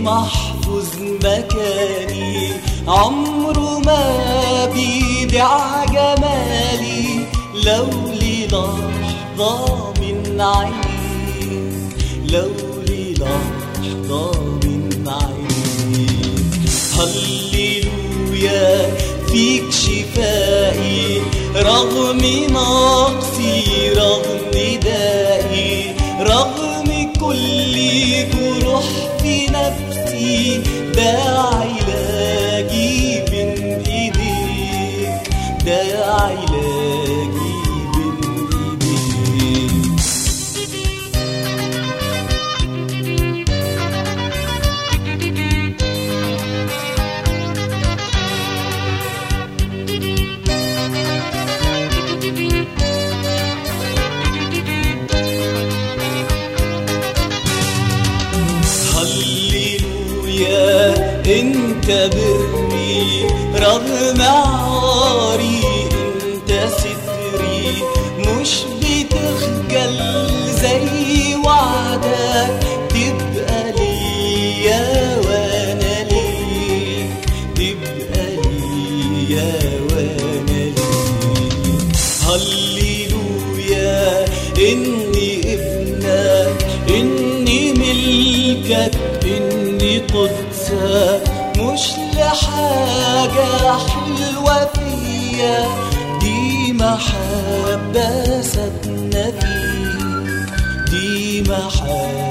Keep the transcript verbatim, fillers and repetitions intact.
محفوظ مكاني، عمره ما بيضيع جمالي لو لي لحظة من عيني، لو لي لحظة من عيني. هللويا فيك شفائي رغم نقصي، رغم دائي، رغم كل جروح في نفسي، ده علاجي بين ايديك، ده علاجي بين ايديك. هللويا انت بري رغم عاري، انت ستري مش بتخجل زي وعدك، تبقى ليا وانا ليك، تبقى ليا وانا ليك. هللويا اني ابنك، اني ملكك، اني قدسك، مش لحاجة حلوة فيا، دي محبة سكنة فيك، دي محبة